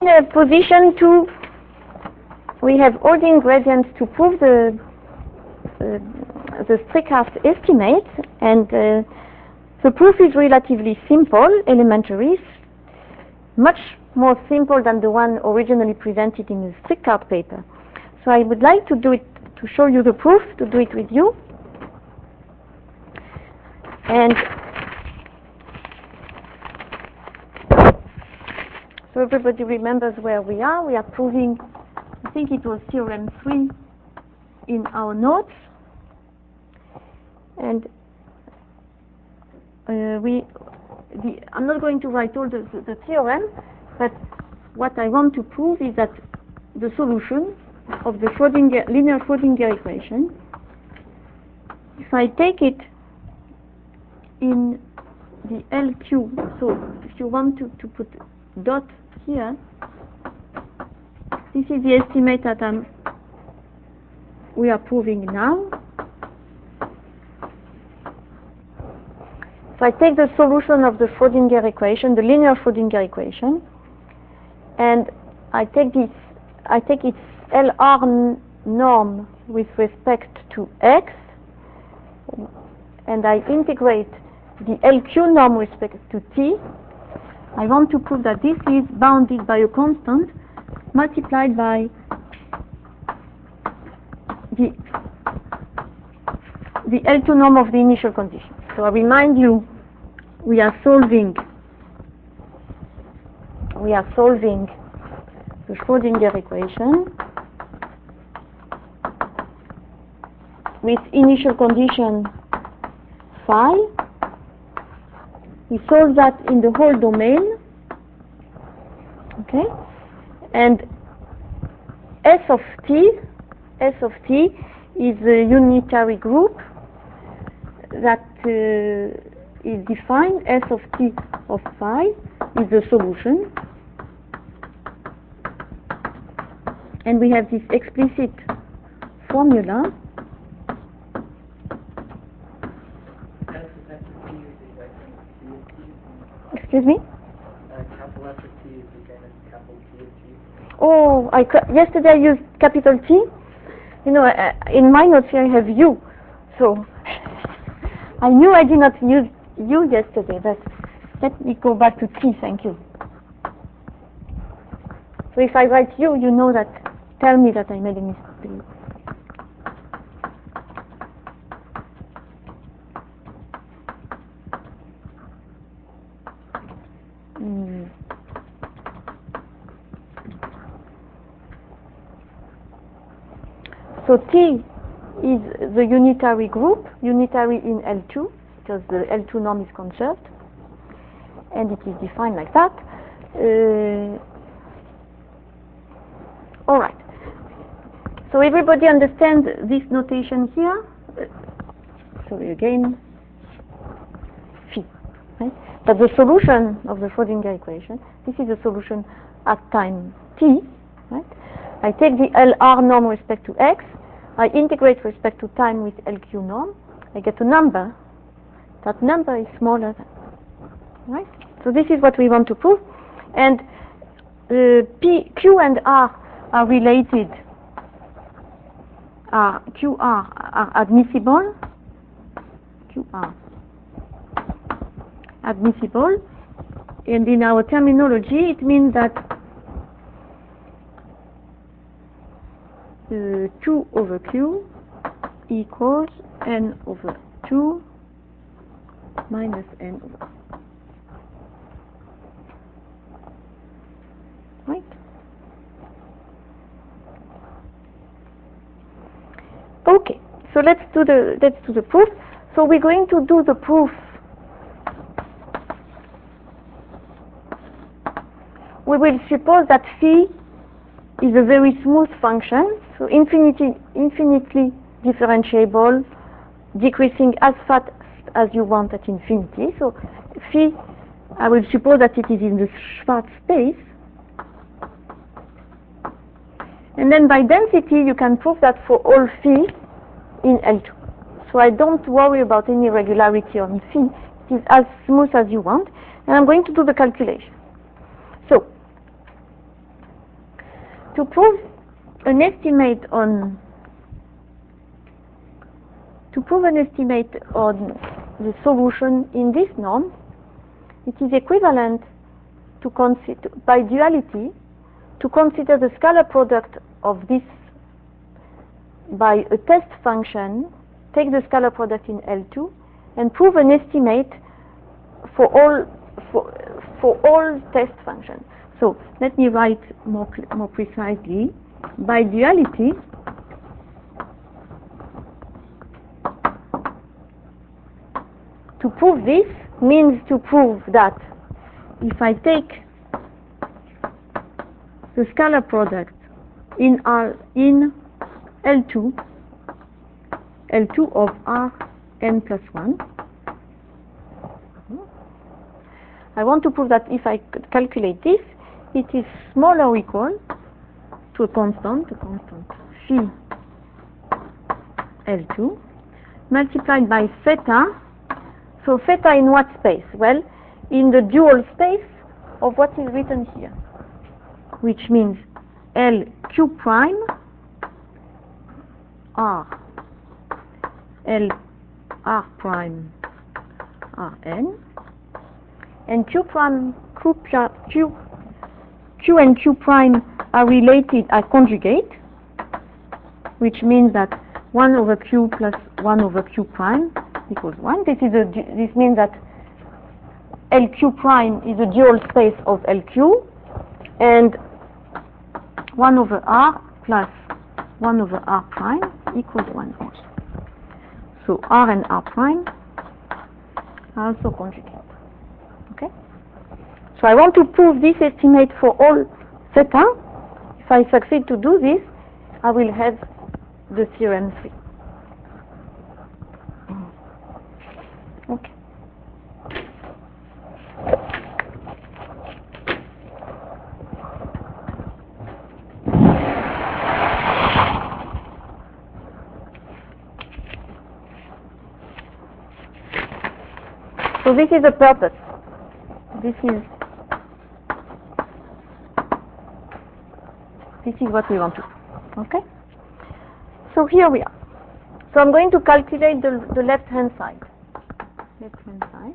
Position 2, we have all the ingredients to prove the Strickhaft estimate, and the proof is relatively simple, elementary, much more simple than the one originally presented in the Strickhaft paper. So I would like to do it, to show you the proof, to do it with you. And so everybody remembers where we are. We are proving, I think it was theorem 3 in our notes. And I'm not going to write all the theorem, but what I want to prove is that the solution of the linear Schrödinger equation, if I take it in the LQ, so if you want to put dot here, this is the estimate that we are proving now. So I take the solution of the Schrödinger equation, the linear Schrödinger equation, and I take its LR norm with respect to x, and I integrate the LQ norm with respect to t. I want to prove that this is bounded by a constant multiplied by the L2 norm of the initial condition. So I remind you, we are solving the Schrödinger equation with initial condition phi. We solve that in the whole domain, okay? And S of t is a unitary group that is defined. S of t of phi is the solution, and we have this explicit formula. Excuse me? Capital F of t is the same as capital T of t. Oh, yesterday I used capital T. You know, in my notes here I have U. So I knew I did not use U yesterday, but let me go back to T, thank you. So if I write U, you know that, tell me that I made a mistake. So T is the unitary group, unitary in L2, because the L2 norm is conserved, and it is defined like that. All right. So everybody understands this notation here? Sorry, again, phi. Right? But the solution of the Schrödinger equation, this is the solution at time t. Right? I take the LR norm with respect to x, I integrate with respect to time with LQ norm, I get a number. That number is smaller than, right? So this is what we want to prove. And Q and R are related, QR are admissible, QR admissible, and in our terminology it means that 2 over Q equals n over 2 minus n over. Right? Okay, so let's do the proof. So we're going to do the proof. We will suppose that phi is a very smooth function, so infinitely differentiable, decreasing as fast as you want at infinity. So phi, I will suppose that it is in the Schwarz space. And then by density, you can prove that for all phi in L2. So I don't worry about any irregularity on phi. It is as smooth as you want. And I'm going to do the calculation. So to prove an estimate on the solution in this norm, it is equivalent to consider, by duality, to consider the scalar product of this by a test function, take the scalar product in L2, and prove an estimate for all test functions. So let me write more precisely. By duality, to prove this means to prove that if I take the scalar product in L2 of Rn plus 1, I want to prove that if I calculate this, it is smaller or equal to a constant phi L2 multiplied by theta. So theta in what space? Well, in the dual space of what is written here, which means LQ prime R, L R prime Rn, and Q and Q prime are related, are conjugate, which means that 1 over Q plus 1 over Q prime equals 1. This means that LQ prime is a dual space of LQ, and 1 over R plus 1 over R prime equals 1 also. So R and R prime are also conjugate. Okay? So I want to prove this estimate for all theta. If I succeed to do this, I will have the theorem 3. Okay. So this is the purpose. This is what we want to do. Okay? So here we are. So I'm going to calculate the left-hand side. Left-hand side.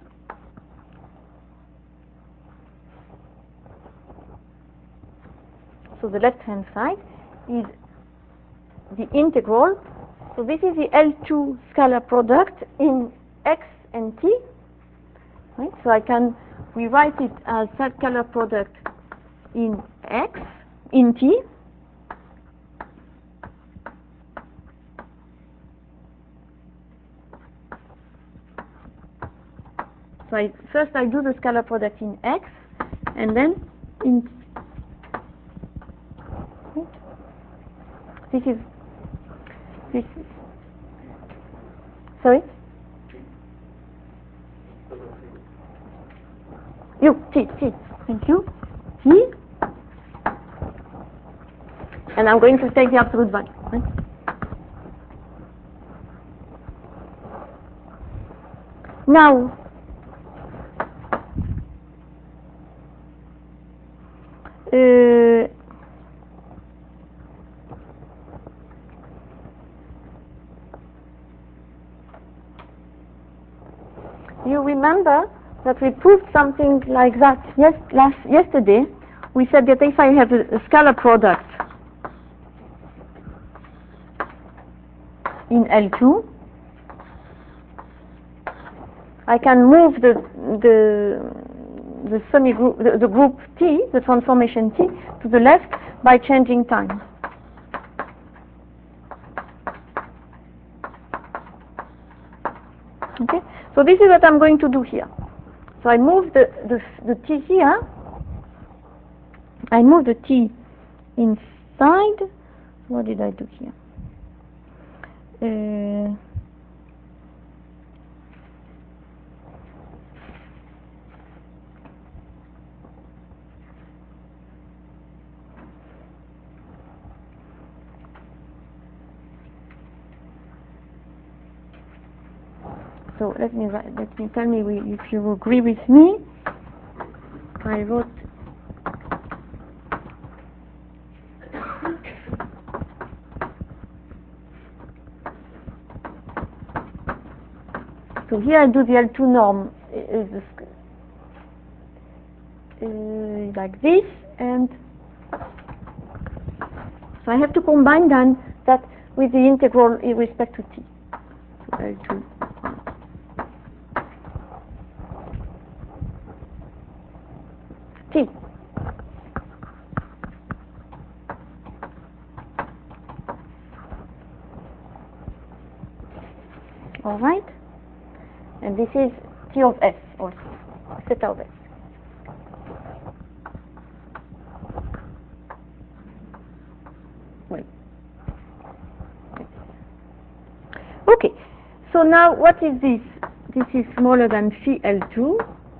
So the left-hand side is the integral. So this is the L2 scalar product in x and t. Right? So I can rewrite it as scalar product in x, in t. So first I do the scalar product in x, and then in this is sorry. T. Thank you. T. And I'm going to take the absolute value. Right? Now, you remember that we proved something like that yesterday. We said that if I have a scalar product in L2, I can move the semi-group, the group T, the transformation T, to the left by changing time. Okay, so this is what I'm going to do here. So I move the T here. I move the T inside. What did I do here? So let me tell me if you agree with me. I wrote So here I do the L2 norm like this, and so I have to combine then that with the integral in respect to t. So L2 t. All right, and this is t of s also, theta of s. Wait. Okay, so now what is this? This is smaller than phi L2.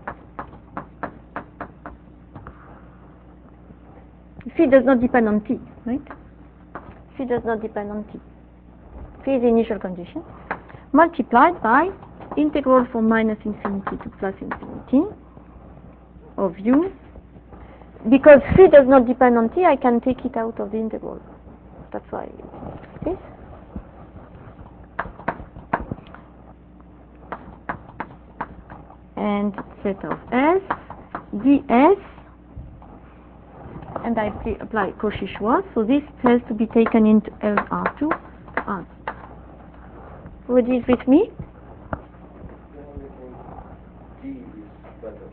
Phi does not depend on t, right? Phi does not depend on t. Phi is the initial condition, multiplied by integral from minus infinity to plus infinity of u. Because phi does not depend on t, I can take it out of the integral. That's why it's this. And theta of s ds, and I apply Cauchy-Schwarz, so this has to be taken into LR2 R. What is with me? D is that of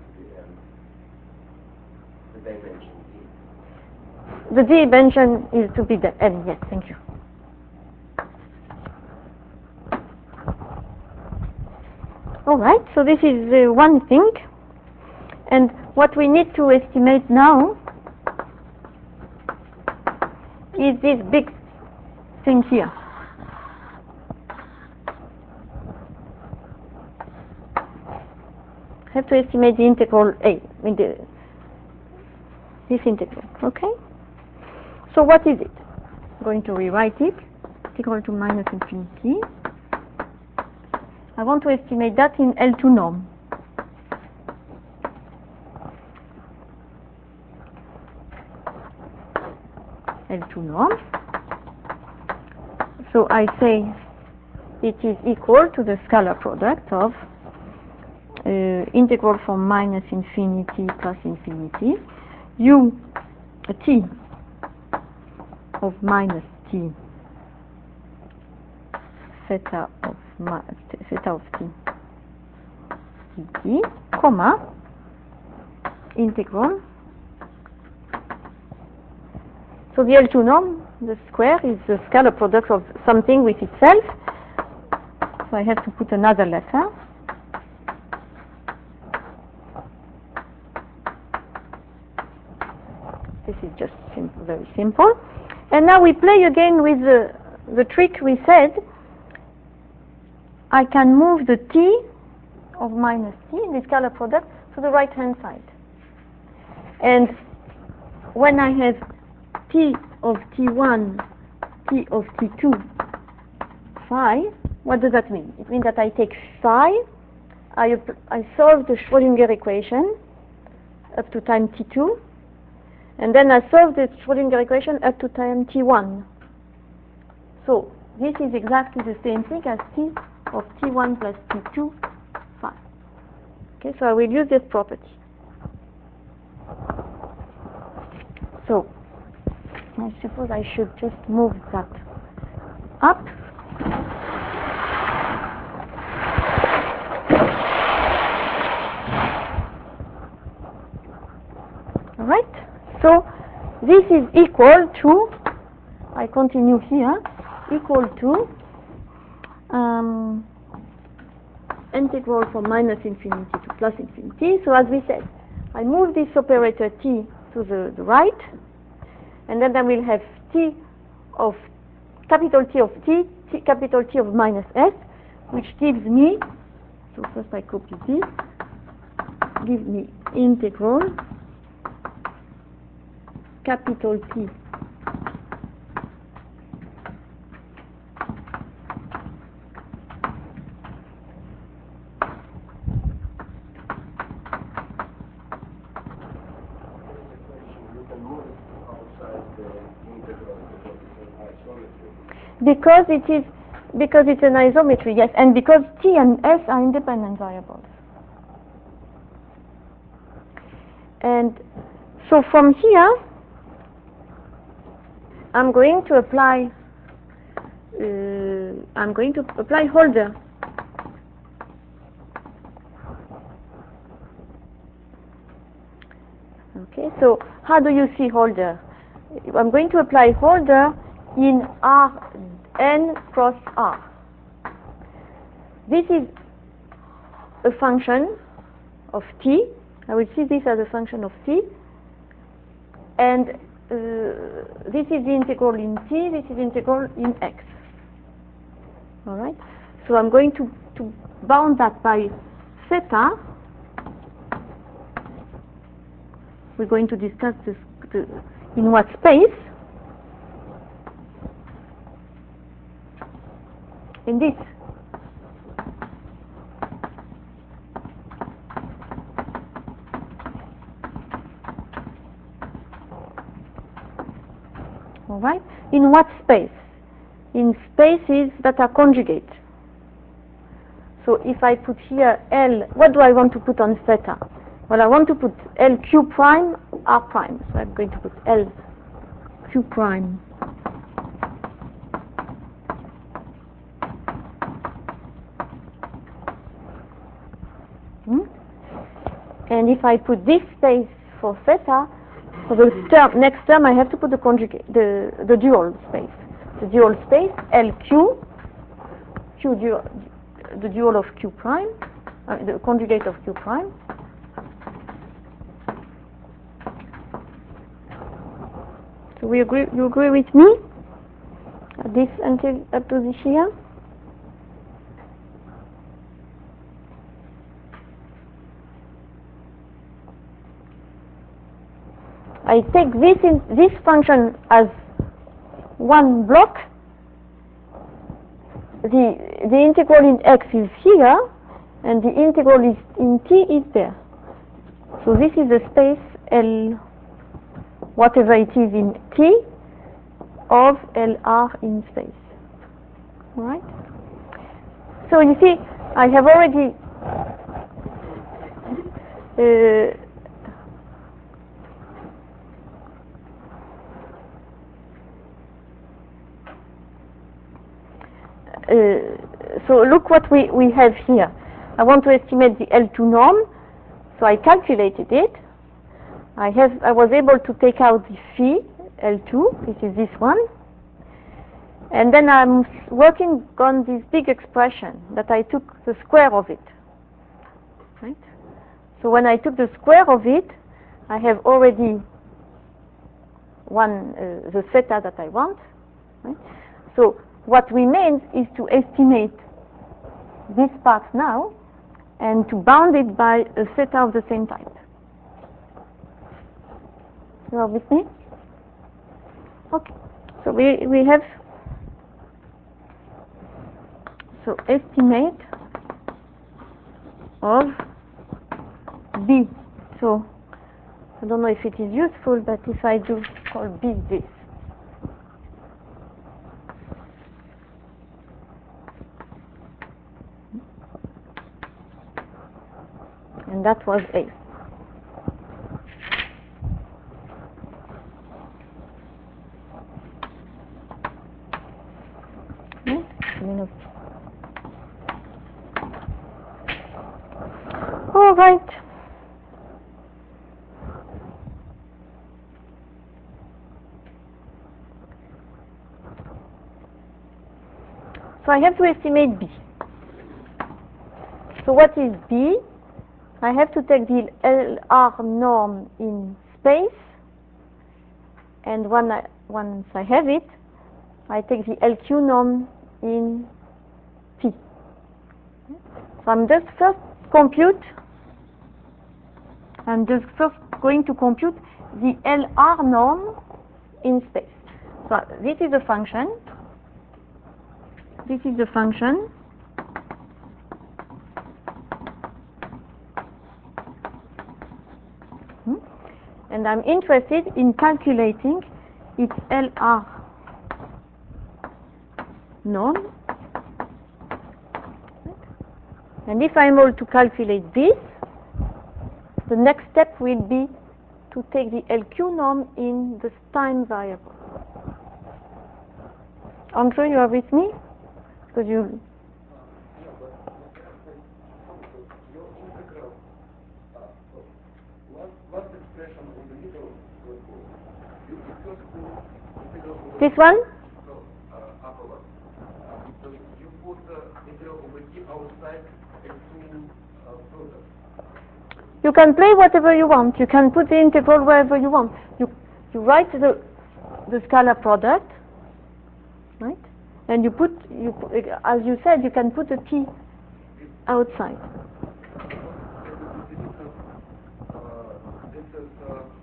the dimension D. The dimension is to be the n, yes, thank you. Alright, so this is one thing, and what we need to estimate now is this big thing here. I have to estimate the integral a, this integral, okay? So what is it? I'm going to rewrite it, integral to minus infinity. I want to estimate that in L2 norm. L2 norm. So I say it is equal to the scalar product of integral from minus infinity plus infinity u t of minus t theta of t dt, comma, integral. So the L2 norm, the square, is the scalar product of something with itself. So I have to put another letter. This is just very simple. And now we play again with the trick we said. I can move the t of minus t, the scalar product, to the right hand side. And when I have t of t1, t of t2, phi, what does that mean? It means that I take phi, I solve the Schrödinger equation up to time t2, and then I solve the Schrödinger equation up to time t1. So this is exactly the same thing as t of t1 plus t2 phi. Okay, so I will use this property. So I suppose I should just move that up. Alright, so this is equal to, I continue here, equal to integral from minus infinity to plus infinity. So as we said, I move this operator t to the right, and then I will have t of capital T of t, capital T of minus s, which gives me, so first I copy this, gives me integral capital T because it is Because it's an isometry, yes, and because T and S are independent variables. And so from here, I'm going to apply Holder. Okay, so how do you see Holder? I'm going to apply Holder in R n cross R. This is a function of T. I will see this as a function of T, and this is the integral in T, this is the integral in X. Alright? So I'm going to bound that by theta. We're going to discuss this in what space. In this. Alright? In what space? In spaces that are conjugate. So if I put here L, what do I want to put on theta? Well, I want to put LQ prime, R prime. So I'm going to put LQ prime. And if I put this space for theta, for the next term I have to put the conjugate, the dual space. The dual space, LQ, the dual of Q prime, the conjugate of Q prime. So you agree with me? This until up to this here? I take this function as one block. The integral in X is here, and the integral in T is there. So this is the space L, whatever it is in T, of LR in space. All right? So you see, I have already so look what we have here. I want to estimate the L2 norm, so I calculated it. I was able to take out the phi L2, this is this one, and then I'm working on this big expression that I took the square of it. Right? So when I took the square of it, I have already the theta that I want. Right? So what remains is to estimate this part now and to bound it by a theta of the same type. You are with me? Okay. So we have estimate of B. So I don't know if it is useful, but if I do call B this. And that was A. All right. So I have to estimate B. So what is B? I have to take the LR norm in space, and once I have it, I take the LQ norm in T. So I'm just going to compute the LR norm in space. So this is a function. This is the function. And I'm interested in calculating its LR norm And if I'm able to calculate this, the next step will be to take the LQ norm in the time variable. Andrew, you are with me? Because you... Your integral, last expression in the middle was you first put integral over This one? no, upper one. So you put integral over t outside into product. You can play whatever you want. You can put the integral wherever you want. You write the scalar product, right? And you put, as you said, you can put the t outside. This is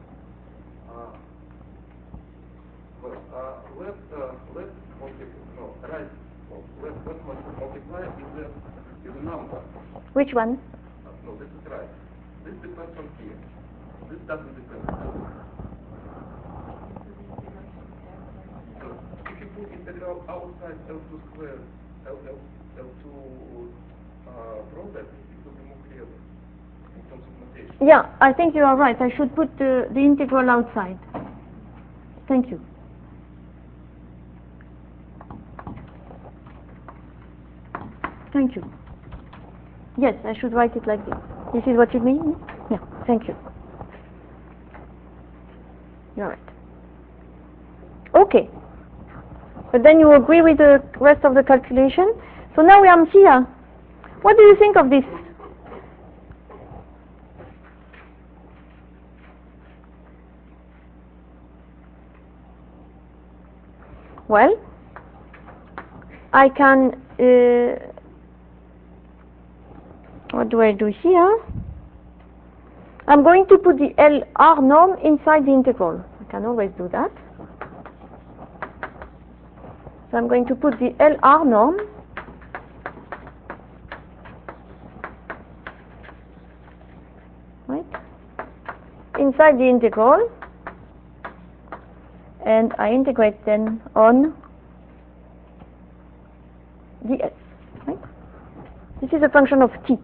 let's multiply is a number. Which one? No, this is right. This depends on t. This doesn't depend on t. So if you put integral outside L2 squared, L2 product, it will be more clear in terms of notation. Yeah, I think you are right. I should put the integral outside. Thank you. Thank you. Yes, I should write it like this. This is what you mean? Yeah, thank you. You're right. Okay. But then you agree with the rest of the calculation. So now we are here. What do you think of this? Well, I can, what do I do here? I'm going to put the LR norm inside the integral. I can always do that. So I'm going to put the LR norm right inside the integral, and I integrate then on ds. Right? This is a function of t.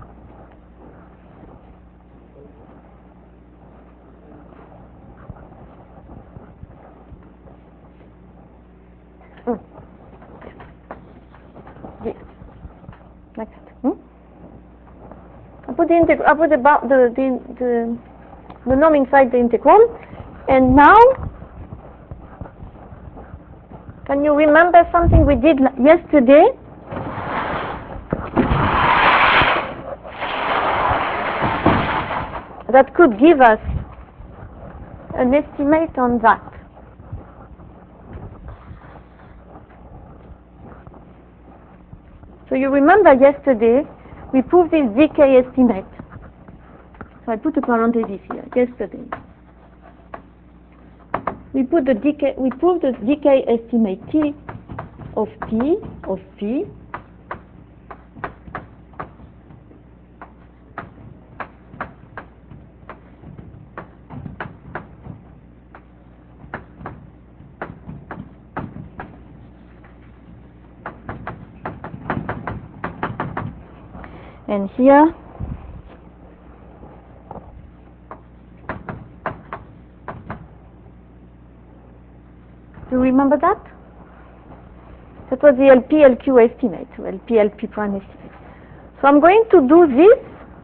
Like that. I put the integral. I put the norm inside the integral, and now, can you remember something we did yesterday? That could give us an estimate on that. So you remember yesterday we proved this decay estimate. So I put a parenthesis here. Yesterday we proved the decay estimate T of P and here do you remember that? That was the LP-LQ estimate, LP-LP prime estimate. So I'm going to do this.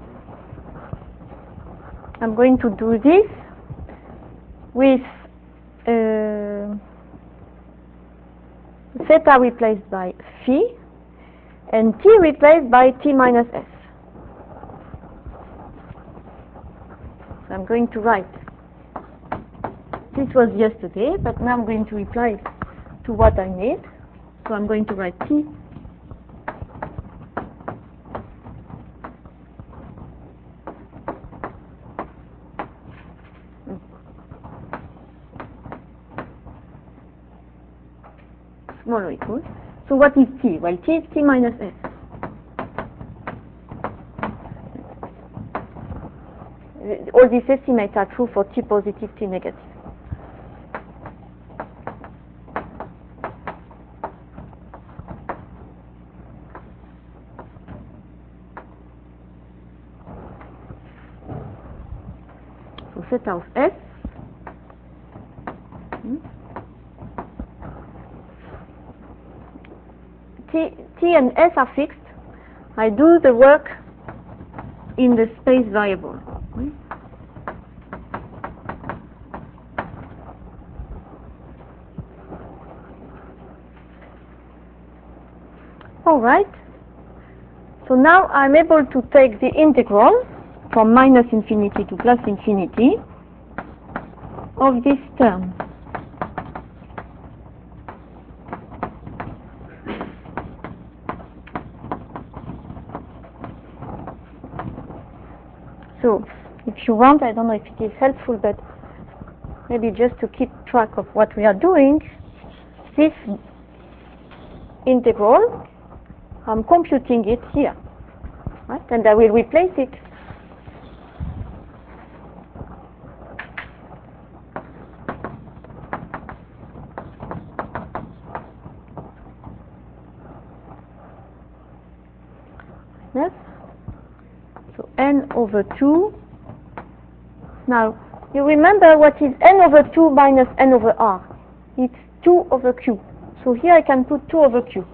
I'm going to do this with theta replaced by phi and t replaced by t minus s. So I'm going to write, this was yesterday, but now I'm going to reply to what I made. So I'm going to write t smaller equals. So what is t? Well, t is t minus s. All these estimates are true for t positive, t negative. theta of S. T and S are fixed. I do the work in the space variable. All right. So now I'm able to take the integral from minus infinity to plus infinity of this term. So if you want, I don't know if it is helpful, but maybe just to keep track of what we are doing, this integral, I'm computing it here, right? And I will replace it yes. So n over 2. Now, you remember what is n over 2 minus n over r? It's 2 over q. So here I can put 2 over q.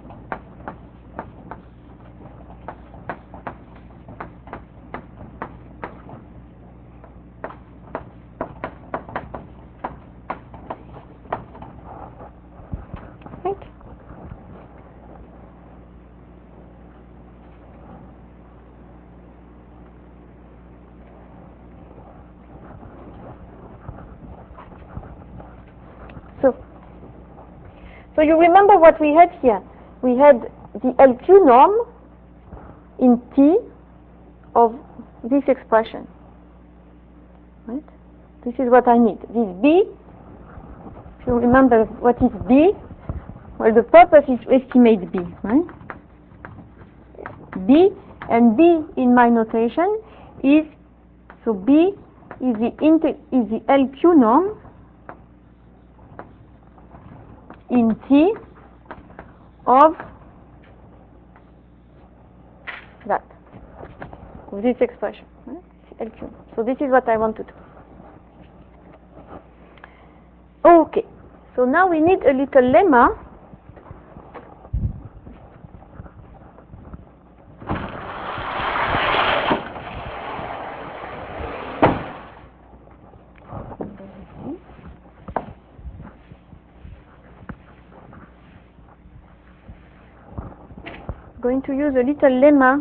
So you remember what we had here. We had the LQ norm in T of this expression. Right? This is what I need. This B, if you remember what is B, well, the purpose is to estimate B, right? B, and B in my notation is, so B is the LQ norm in T of that, of this expression, right? LQ. So this is what I want to do. Okay, so now we need a little lemma going to use a little lemma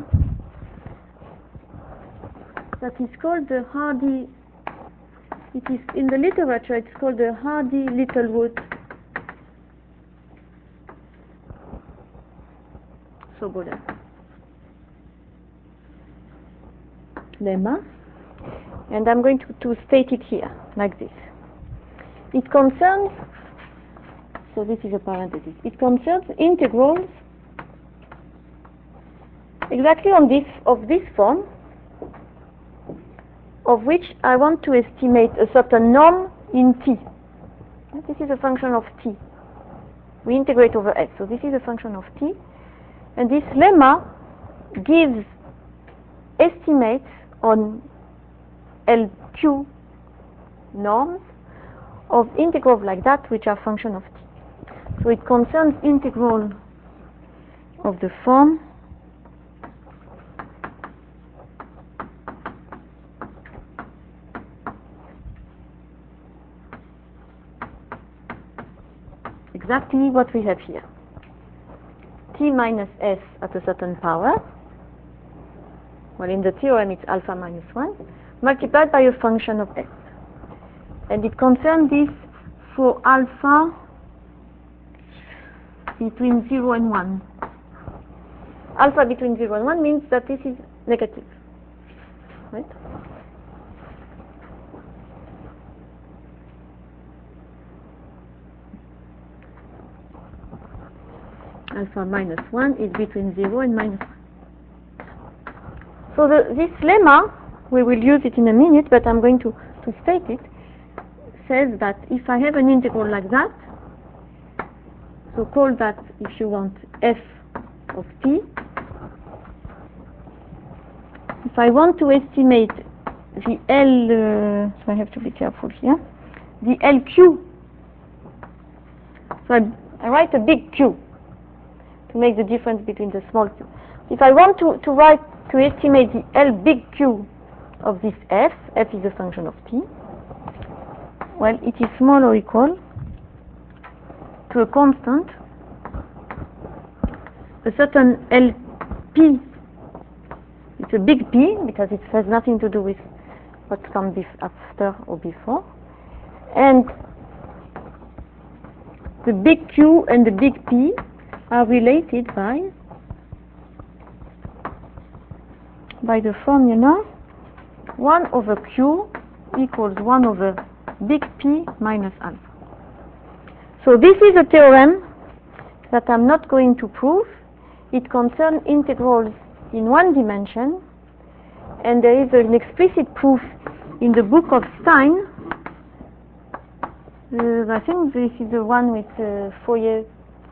that is called the Hardy, it is in the literature, it's called the Hardy-Littlewood Sobolev lemma, and I'm going to state it here like this. It concerns, so this is a parenthesis, it concerns integrals exactly on this, of this form, of which I want to estimate a certain norm in T. This is a function of T. We integrate over S, so this is a function of T, and this lemma gives estimates on LQ norms of integrals like that which are function of T. So it concerns integral of the form exactly what we have here. T minus S at a certain power, well, in the theorem it's alpha minus 1, multiplied by a function of S. And it concerns this for alpha between 0 and 1. Alpha between 0 and 1 means that this is negative, right? Alpha minus 1 is between 0 and minus 1. So this lemma, we will use it in a minute, but I'm going to state it, says that if I have an integral like that, so call that, if you want, f of t, if I want to estimate the L, so I have to be careful here, the LQ. So I write a big Q to make the difference between the small q. If I want to estimate the L big Q of this f is a function of t, well, it is small or equal to a constant, a certain LP. It's a big P because it has nothing to do with what comes after or before, and the big Q and the big P are related by the formula 1 over Q equals 1 over big P minus alpha. So this is a theorem that I'm not going to prove. It concerns integrals in one dimension, and there is an explicit proof in the book of Stein. I think this is the one with Fourier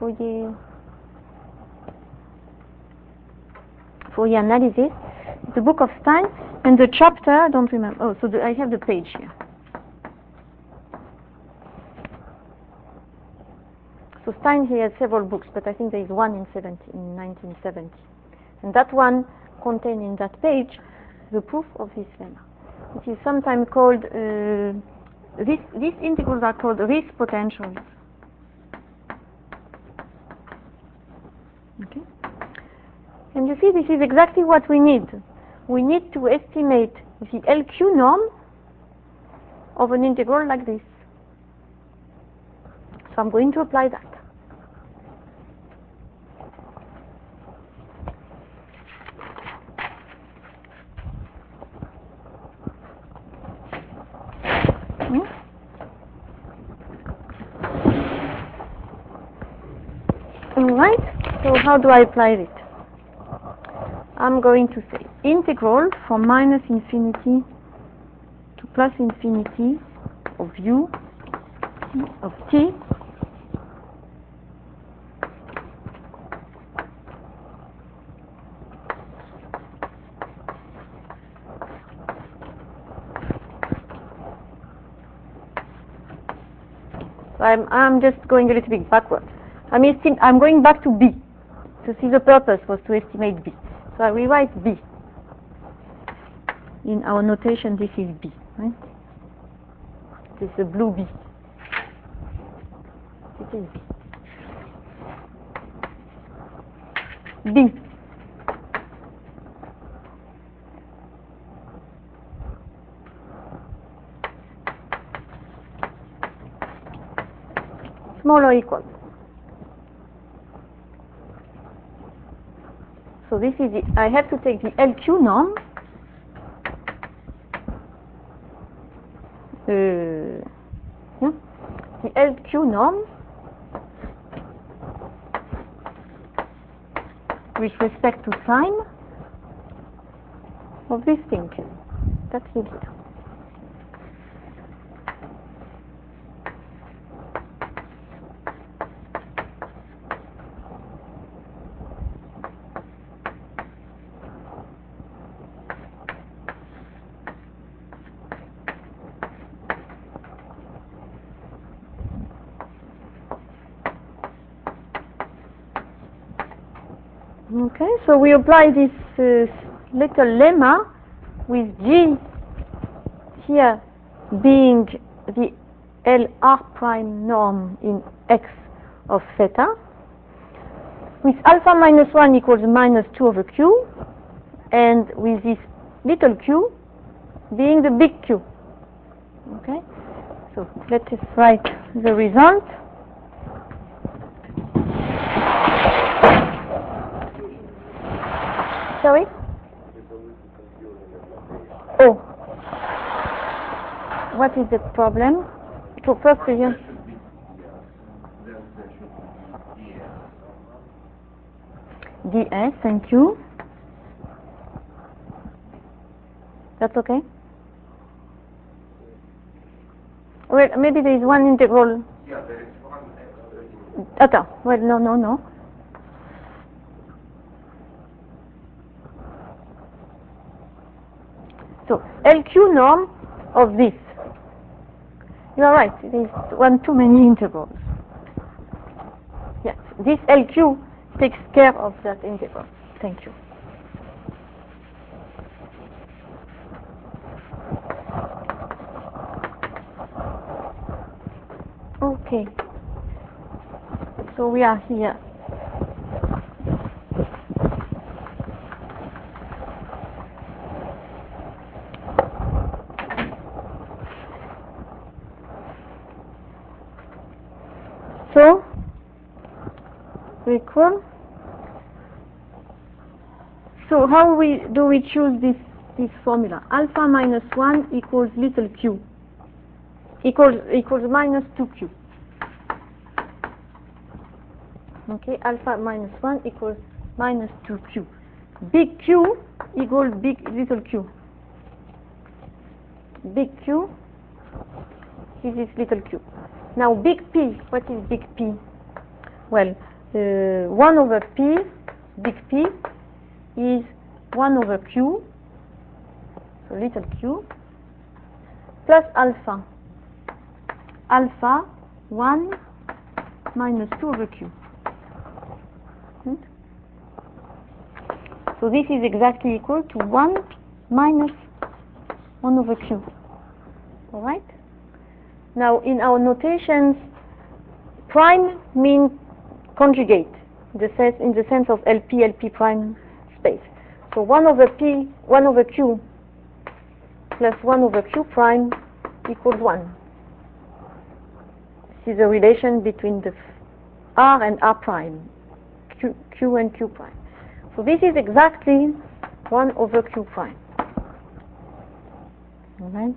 analysis. The book of Stein, and the chapter, I don't remember. Oh, so I have the page here. So Stein, he has several books, but I think there is one in 1970. And that one contains in that page the proof of this lemma. It is sometimes called, these integrals are called Riesz potentials. Okay? And you see, this is exactly what we need. We need to estimate the LQ norm of an integral like this. So I'm going to apply that. Alright, so how do I apply it? I'm going to say integral from minus infinity to plus infinity of u of t So I'm just going a little bit backward. I'm going back to B to see the purpose was to estimate B. So I rewrite B. In our notation, this is B, right? This is a blue B. This is B. B. Small or equal. So this is it. I have to take the LQ norm. The LQ norm with respect to time of this thing. That's it. Okay, so we apply this little lemma with G here being the LR prime norm in X of theta, with alpha minus 1 equals minus 2 over Q, and with this little q being the big Q. Okay, so let us write the result. Sorry? Oh. What is the problem? So first again. ds, thank you. That's okay? Well, maybe there is one integral. Yeah, there is one. Well, no. So So LQ norm of this. You are right, it is one too many integrals. Yes, this LQ takes care of that integral. Thank you. Okay, so we are here. So, equal. So how do we choose this formula? Alpha minus 1 equals little q equals minus 2q. Okay, alpha minus 1 equals minus 2q. Big Q equals little q. Big Q, this is little q. Now big P, what is big P? Well, 1 over P, big P, is 1 over Q, so little q, plus alpha. Alpha 1 minus 2 over Q. So this is exactly equal to 1 minus 1 over Q. Alright? Now in our notations, prime means conjugate, in the sense of LP prime space. So 1 over P, 1 over Q plus 1 over Q prime equals 1. This is a relation between the R and R prime, Q and Q prime. So this is exactly 1 over Q prime. Alright?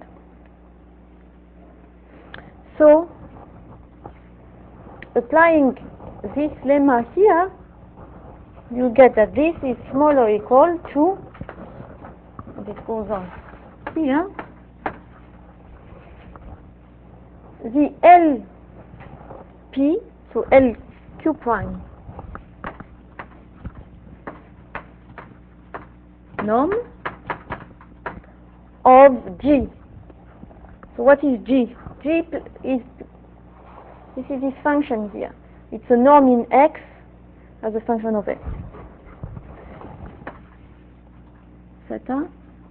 So, applying this lemma here, you get that this is smaller or equal to, and it goes on here, the LP, so LQ prime norm of G. So what is G? G is, this is this function here. It's a norm in X as a function of X. Theta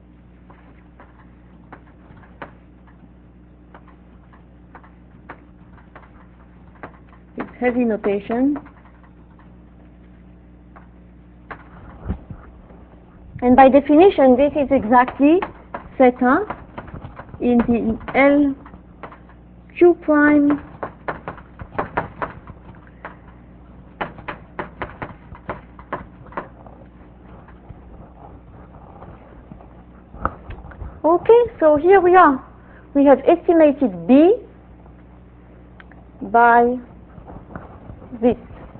it's heavy notation. And by definition, this is exactly theta in the LQ prime okay, so here we are. We have estimated B by this.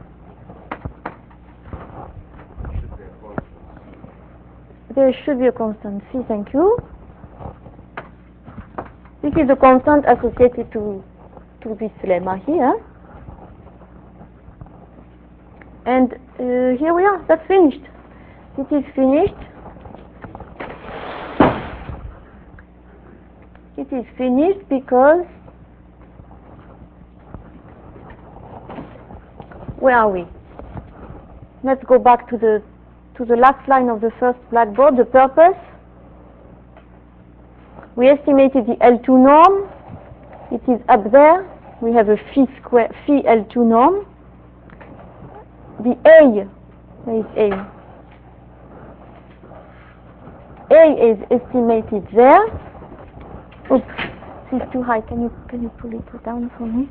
There should be a constant C, thank you. This is a constant associated to this lemma here. And here we are, that's finished. It is finished. It is finished because, where are we? Let's go back to the last line of the first blackboard, the purpose. We estimated the L2 norm. It is up there. We have a phi L2 norm. The A, where is A? A is estimated there. Oops, this is too high. Can you pull it down for me?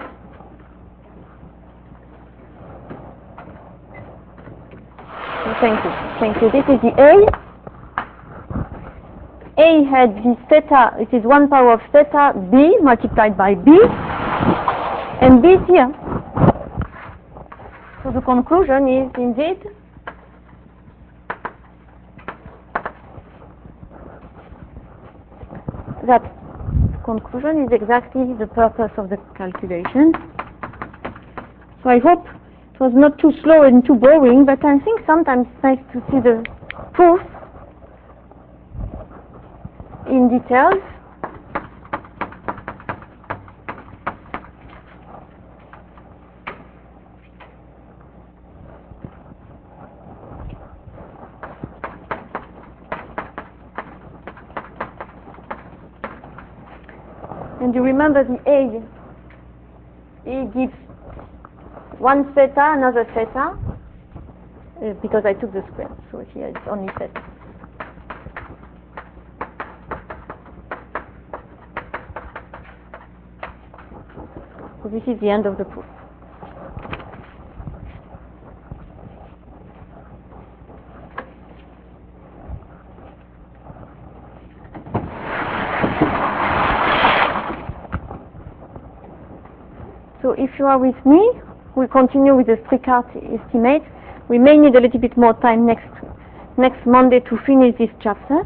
Thank you. This is the A. A had this theta, it is 1 power of theta B multiplied by B, and B is here. So the conclusion is indeed that conclusion is exactly the purpose of the calculation. So I hope it was not too slow and too boring, but I think sometimes it's nice to see the proof. in details. And you remember the A gives one theta, another theta, because I took the square, so here it's only theta. So this is the end of the proof. So if you are with me, we continue with the Strickart estimate. We may need a little bit more time next Monday to finish this chapter.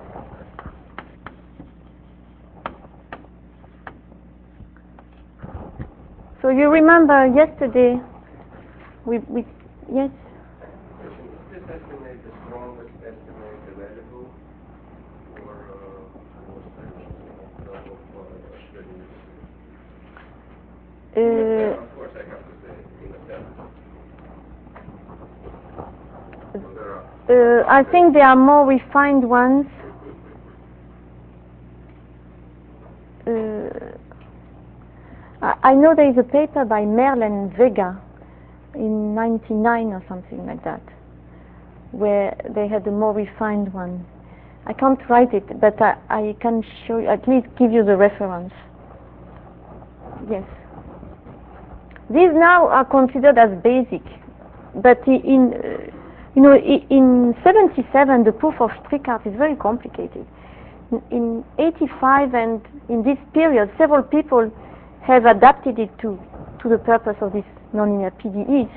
So you remember yesterday we yes? Is this estimate the strongest estimate available for most of course, I have to say, in a sense. I think there are more refined ones. I know there is a paper by Merle and Vega in '99 or something like that, where they had a more refined one. I can't write it, but I can show you, at least give you the reference. Yes. These now are considered as basic, but in 77 the proof of Strickart is very complicated. In 85 and in this period, several people have adapted it to the purpose of these nonlinear PDEs.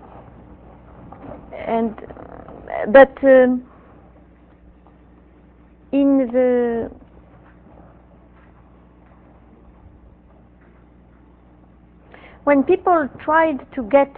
When people tried to get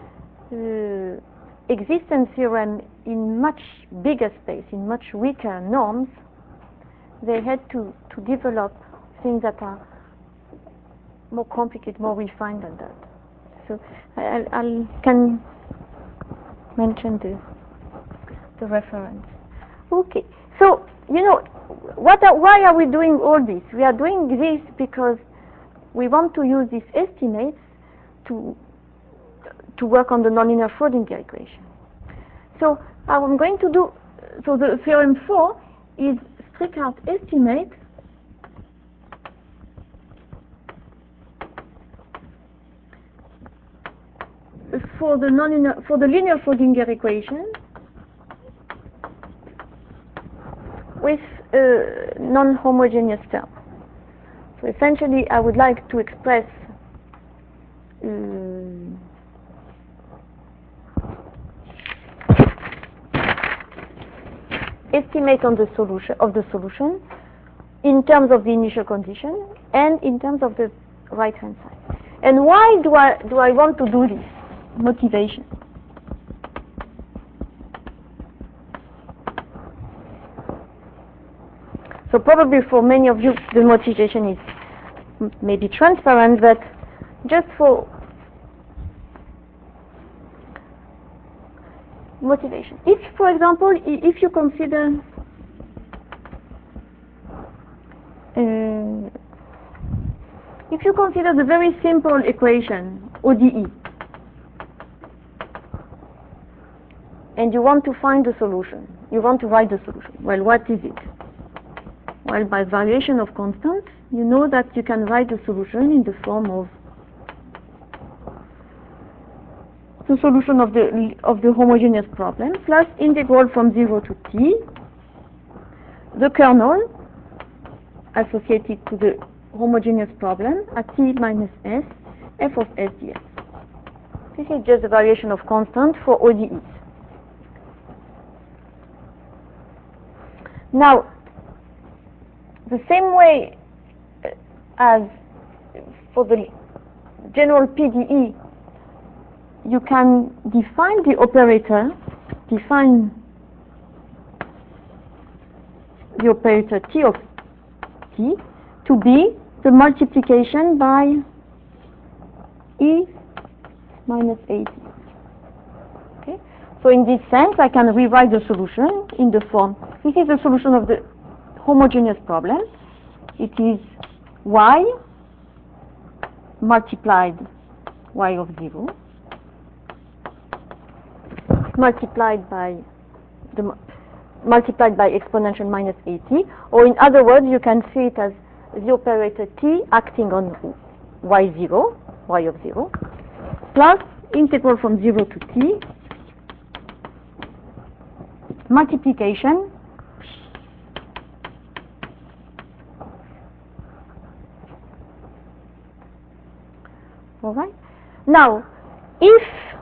existence theorem in much bigger space, in much weaker norms, they had to develop things that are more complicated, more refined than that. So I can mention the reference. Okay, so why are we doing all this? We are doing this because we want to use these estimates to work on the nonlinear Schrödinger equation. So I'm going to do, so the theorem 4 is Strickart estimate for the linear Schrödinger equation with a non-homogeneous term. So essentially I would like to express estimate on the solution in terms of the initial condition and in terms of the right hand side. And why do I want to do this? Motivation. So probably for many of you the motivation is maybe transparent, but just for motivation. If, for example, if you consider the very simple equation ODE and you want to find the solution, you want to write the solution, well, what is it? Well, by variation of constants, you know that you can write the solution in the form of the solution of the homogeneous problem plus integral from 0 to t, the kernel associated to the homogeneous problem at t minus s, f of s ds. This is just a variation of constant for ODEs. Now, the same way as for the general PDE, you can define the operator T of xt to be the multiplication by e minus at. Okay? So in this sense, I can rewrite the solution in the form. This is the solution of the homogeneous problem. It is y multiplied y of 0 multiplied by exponential minus at, or in other words, you can see it as the operator t acting on y0, y of 0, plus integral from 0 to t multiplication all right. Now, if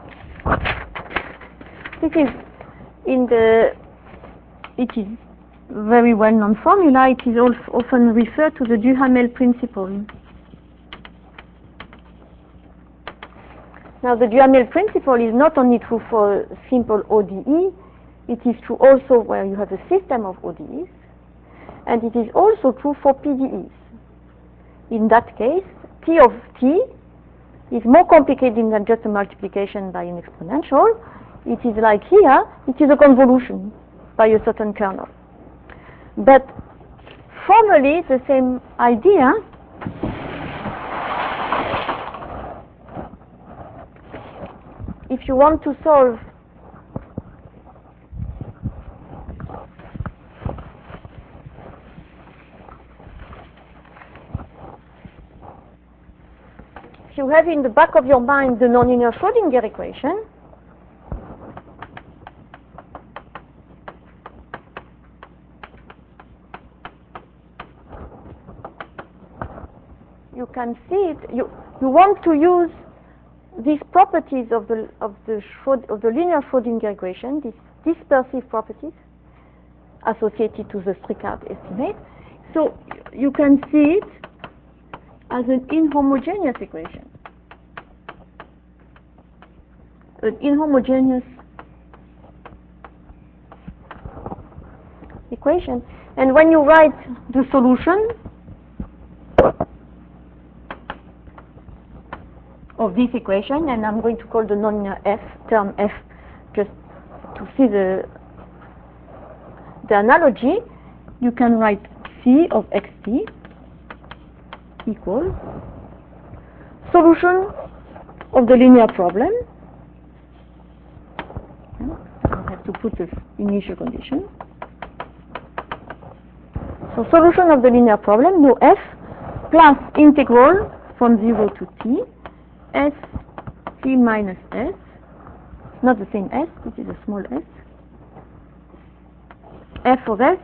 this is in the, it is very well-known formula, it is often referred to the Duhamel principle. Now, the Duhamel principle is not only true for simple ODE, it is true also where you have a system of ODEs, and it is also true for PDEs. In that case, T of t is more complicated than just a multiplication by an exponential. It is like here, it is a convolution by a certain kernel. But formally, the same idea if you want to solve if you have in the back of your mind the nonlinear Schrödinger equation, you can see it. You want to use these properties of the linear Schrödinger equation, these dispersive properties associated to the Strickard estimate. So you can see it as an inhomogeneous equation. An inhomogeneous equation. And when you write the solution of this equation, and I'm going to call the nonlinear f, term f, just to see the analogy, you can write c of xt equals solution of the linear problem. I have to put the initial condition. So solution of the linear problem, nu f, plus integral from 0 to t, s t minus s, not the same s, this is a small s, f of s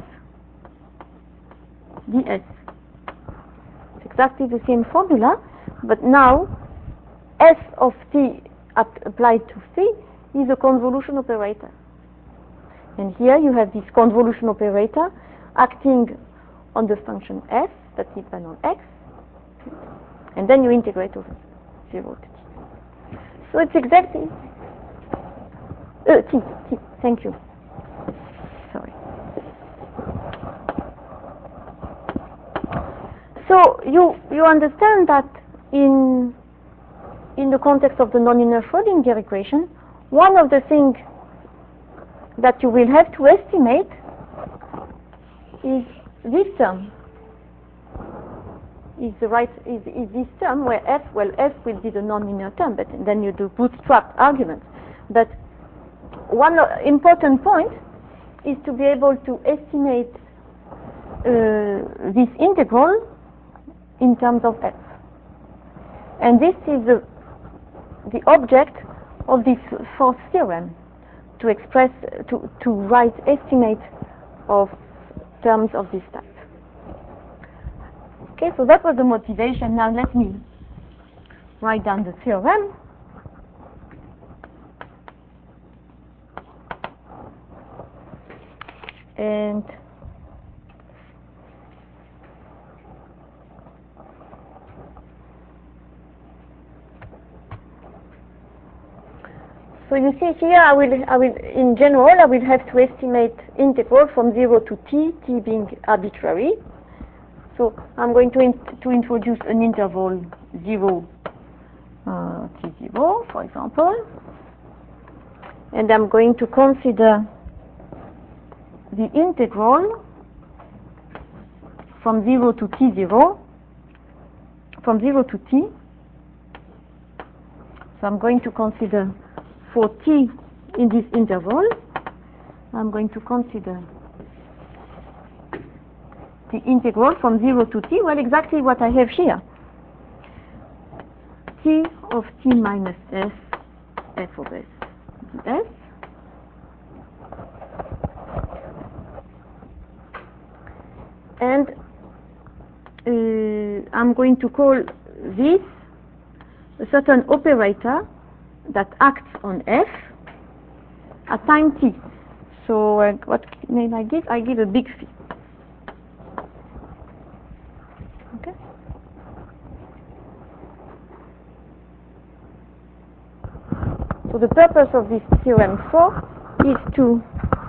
ds. It's exactly the same formula, but now s of t applied to c is a convolution operator. And here you have this convolution operator acting on the function f that depends on x, and then you integrate over 0 to t. So it's exactly t, thank you. Sorry. So you understand that in the context of the nonlinear Schrödinger equation, one of the things that you will have to estimate is this term. Is this term where f will be the nonlinear term, but then you do bootstrap arguments. But one important point is to be able to estimate this integral in terms of f. And this is the object of this fourth theorem, to express, to write estimate of terms of this type. Okay, so that was the motivation. Now let me write down the theorem. And so you see here, I will in general, I will have to estimate integral from 0 to t being arbitrary. So I'm going to introduce an interval 0 t0, for example, and I'm going to consider the integral from 0 to t0, from 0 to t. So I'm going to consider for t in this interval, I'm going to consider the integral from 0 to t, well, exactly what I have here. T of t minus s, f of s, ds. And I'm going to call this a certain operator that acts on f at time t. So what name I give? I give a big phi. Okay. So the purpose of this theorem 4 is to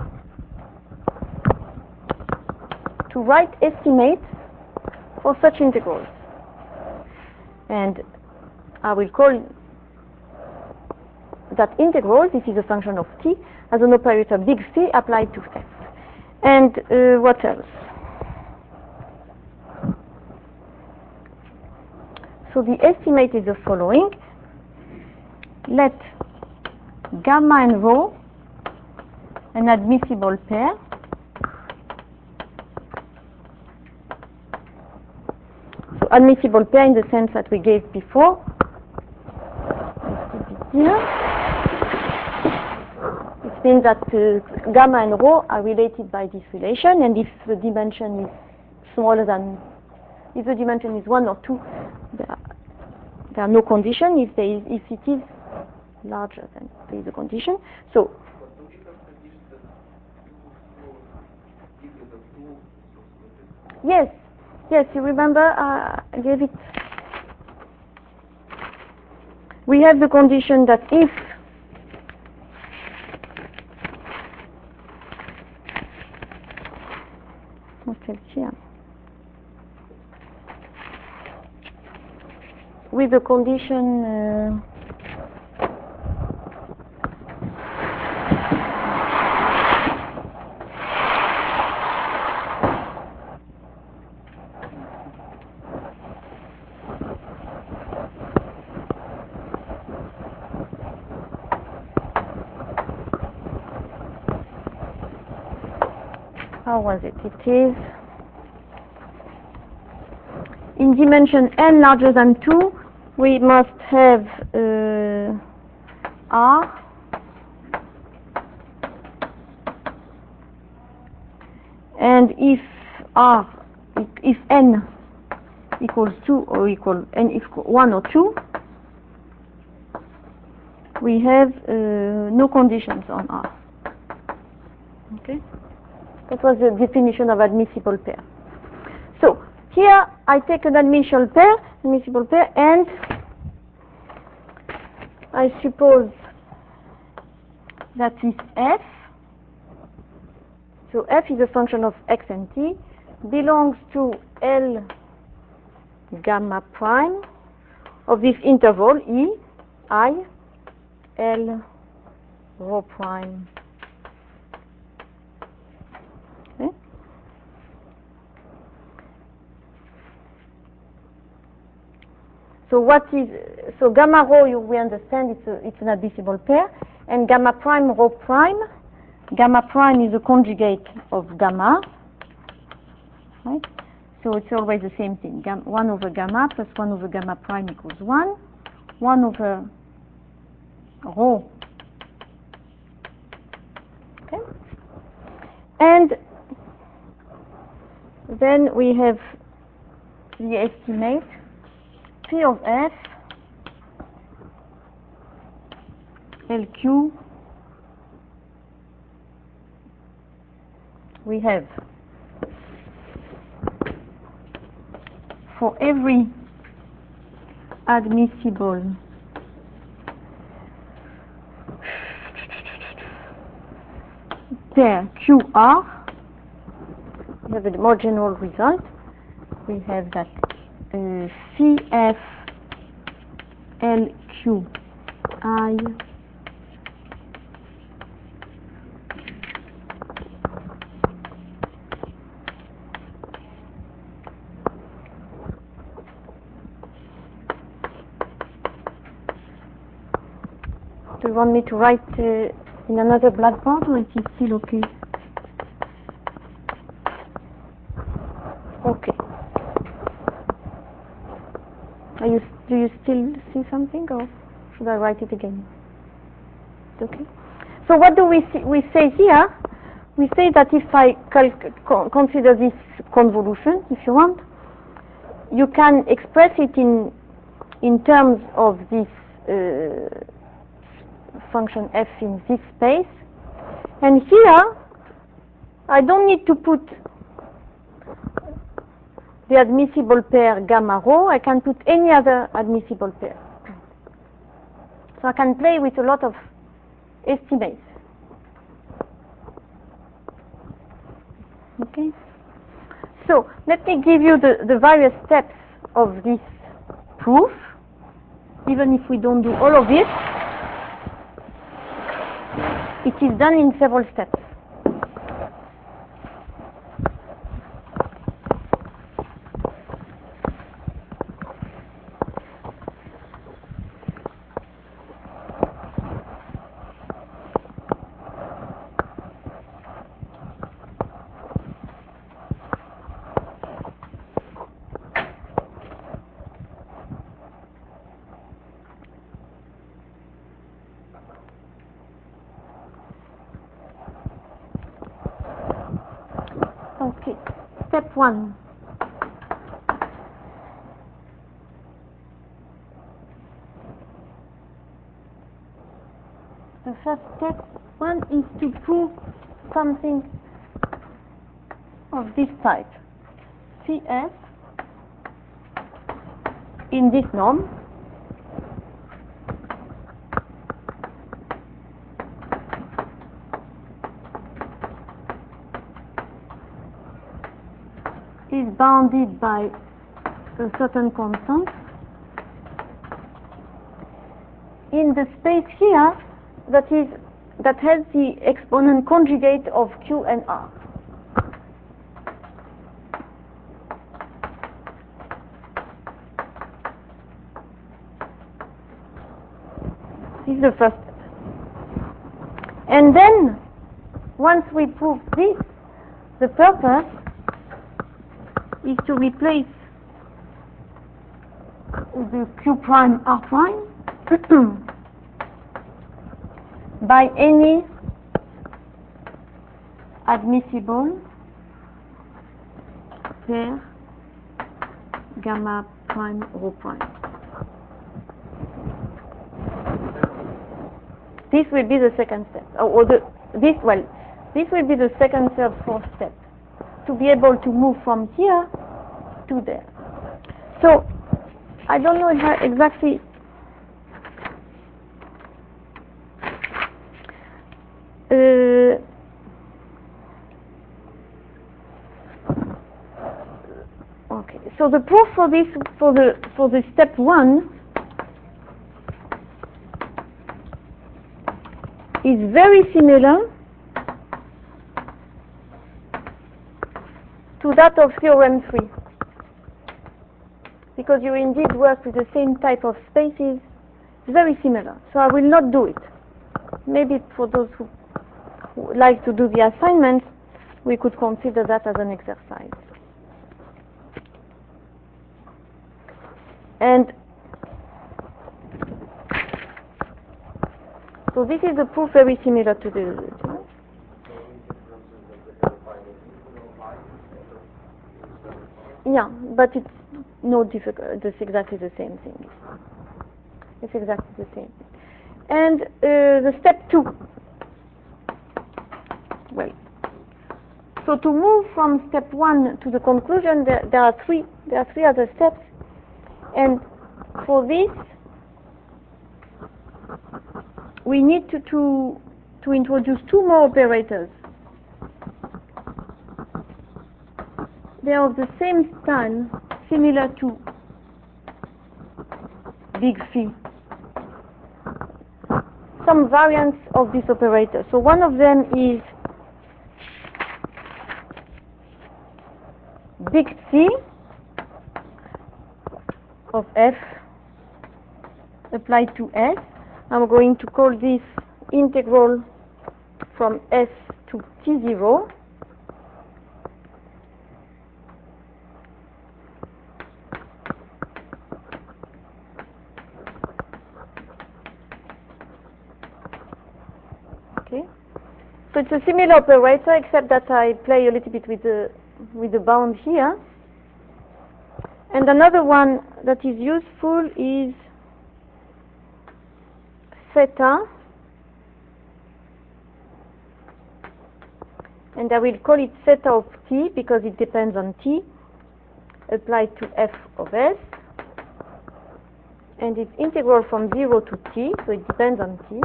write estimates for such integrals. And I will call that integral, this is a function of t, as an operator big phi applied to f. And what else? So the estimate is the following. Let gamma and rho an admissible pair. So admissible pair in the sense that we gave before. Here. It means that gamma and rho are related by this relation, and if the dimension is smaller than, if the dimension is 1 or 2, there are no conditions. If it is larger, then there is a condition. So yes, you remember I gave it. We have the condition that if here with the condition how was it? It is in dimension n larger than 2, we must have R and if n equals 2 or equal n equals 1 or 2, we have no conditions on R. Okay, that was the definition of admissible pair. So here I take an admissible pair, and I suppose that is f. So f is a function of x and t, belongs to L gamma prime of this interval E, I, L rho prime. Okay. So gamma rho, we understand it's an admissible pair, and gamma prime rho prime. Gamma prime is a conjugate of gamma, right? So it's always the same thing. 1 over gamma plus 1 over gamma prime equals 1. 1 over rho. Okay? And then we have the estimate P of f LQ. We have for every admissible pair QR, we have a more general result. we have that CF LQI Do you want me to write in another blackboard, or is it still okay? Okay. Do you still see something, or should I write it again? Okay. So what do we see? We say here, we say that if I consider this convolution, if you want, you can express it in terms of this function f in this space, and here I don't need to put the admissible pair gamma rho. I can put any other admissible pair, so I can play with a lot of estimates. Okay, so let me give you the various steps of this proof, even if we don't do all of it. It is done in several steps. Okay, step 1. The first step 1 is to prove something of this type. CF in this norm is bounded by a certain constant in the space here that has the exponent conjugate of Q and R. This is the first step. And then once we prove this, the purpose is to replace the Q prime R prime by any admissible pair gamma prime rho prime. This will be the second step, this will be the second, third, fourth step, to be able to move from here to there. So I don't know how exactly okay, so the proof for this for the step 1 is very similar to that of theorem 3, because you indeed work with the same type of spaces. It's very similar, so I will not do it. Maybe for those who like to do the assignment, we could consider that as an exercise. And so this is a proof very similar to the yeah, but it's no difficult. It's exactly the same thing. It's exactly the same thing. And the step 2. Well, so to move from step 1 to the conclusion, there are three other steps, and for this we need to introduce 2 more operators. they are of the same style, similar to big phi. Some variants of this operator. So one of them is big C of f applied to S. I'm going to call this integral from S to T0. Okay. So it's a similar operator, except that I play a little bit with the bound here. And another one that is useful is theta, and I will call it theta of t because it depends on t, applied to f of s, and it's integral from 0 to t, so it depends on t,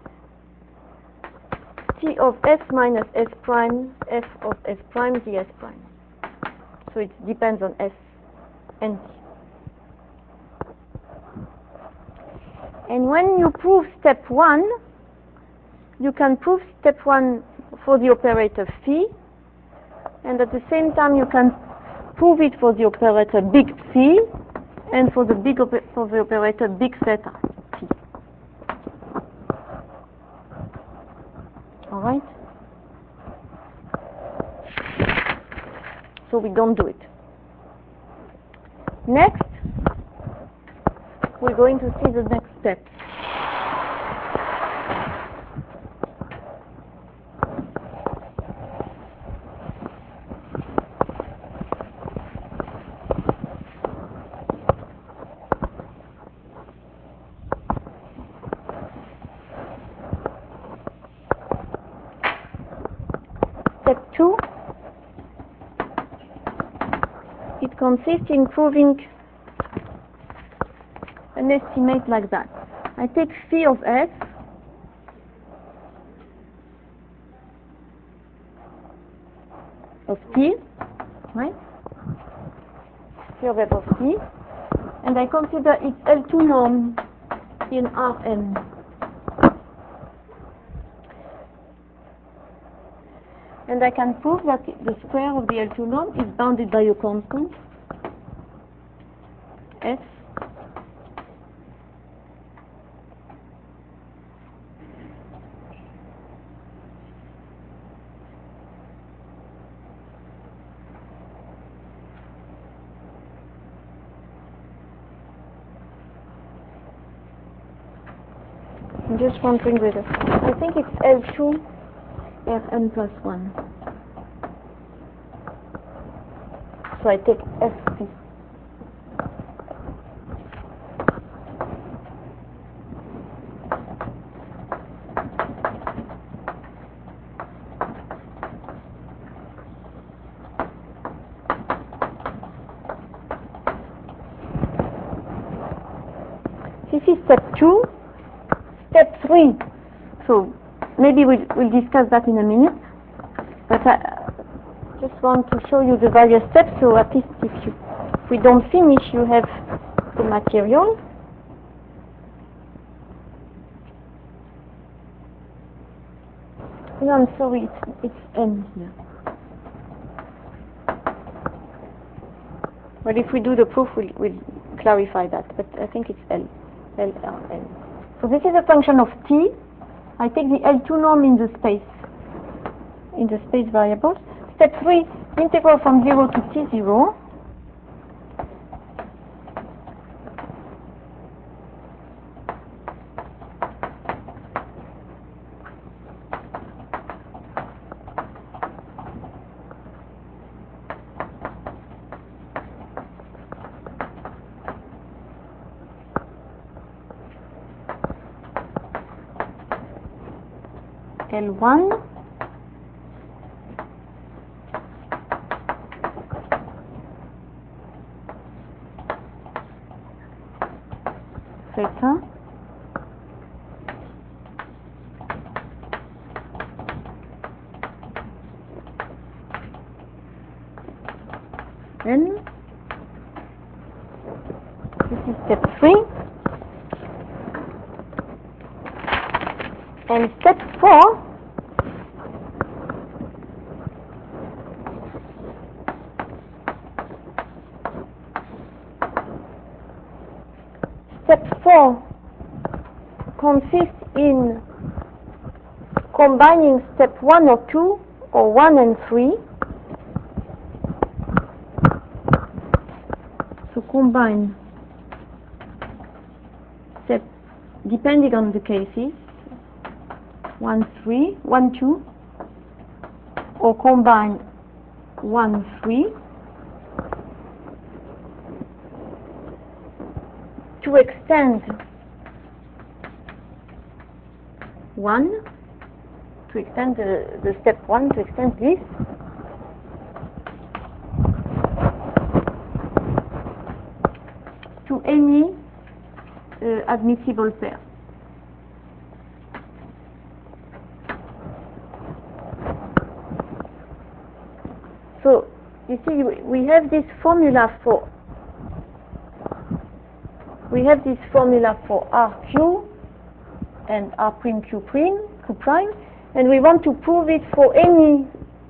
t of s minus s prime, f of s prime, ds prime. So it depends on s and t. And when you prove step 1, you can prove step 1 for the operator phi, and at the same time you can prove it for the operator big phi and for the operator big theta t. All right? So we don't do it. Next, we're going to see the next step. Step 2, it consists in proving an estimate like that. I take phi of f of t, right? Phi of f of t, and I consider its L2 norm in Rn. And I can prove that the square of the L2 norm is bounded by a constant f I'm just wondering whether I think it's L2 Rn plus 1. So I take Fp. This is step 2. Step 3. So maybe we'll discuss that in a minute. But I just want to show you the various steps, so at least if we don't finish, you have the material. No, I'm sorry, it's N here. Well, if we do the proof, we'll clarify that, but I think it's L, R, N. So this is a function of t. I take the L2 norm in the space variables. Step 3, integral from 0 to t0. L1 theta LRN. This is step 3. And step 4, consists in combining step 1 or 2 or 1 and 3. So combine step depending on the cases 1, 3, 1, 2, or combine 1, 3 to extend 1, to extend the step 1, to extend this to any admissible pair. So you see, we have this formula for RQ and R'Q prime, and we want to prove it for any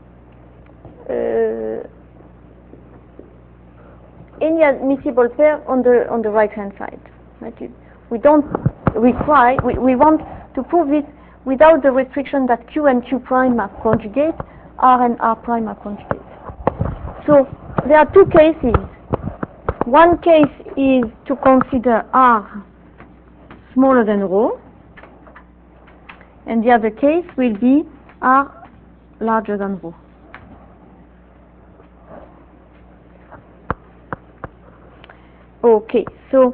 admissible pair on the right hand side. Right? We don't require. We want to prove it without the restriction that Q and Q prime are conjugate, R and R prime are conjugate. So there are two cases. One case is to consider R smaller than rho, and the other case will be R larger than rho. Okay, so,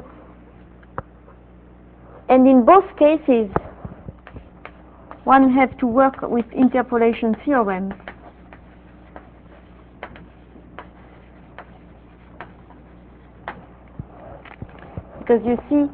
and in both cases one has to work with interpolation theorems. Because you see,